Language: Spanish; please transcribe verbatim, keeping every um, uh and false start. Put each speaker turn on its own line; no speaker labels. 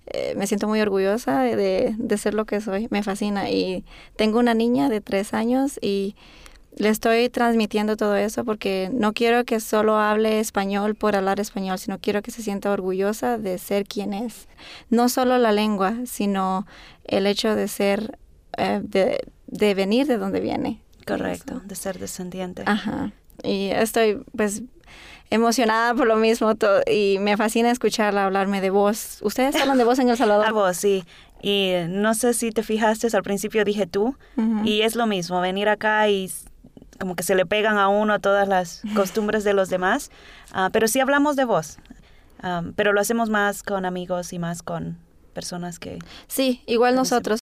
eh, me siento muy orgullosa de, de, de ser lo que soy. Me fascina. Y tengo una niña de tres años y le estoy transmitiendo todo eso porque no quiero que solo hable español por hablar español, sino quiero que se sienta orgullosa de ser quien es. No solo la lengua, sino el hecho de ser, eh, de, de venir de donde viene.
Correcto, de ser descendiente.
Ajá. Y estoy, pues, emocionada por lo mismo to- y me fascina escucharla hablarme de voz. ¿Ustedes hablan de voz en El Salvador?
A vos, sí. Y no sé si te fijaste, al principio dije tú,
Uh-huh.
y es lo mismo, venir acá y como que se le pegan a uno todas las costumbres de los demás, uh, pero sí hablamos de vos, um, pero lo hacemos más con amigos y más con personas que...
Sí, igual nosotros.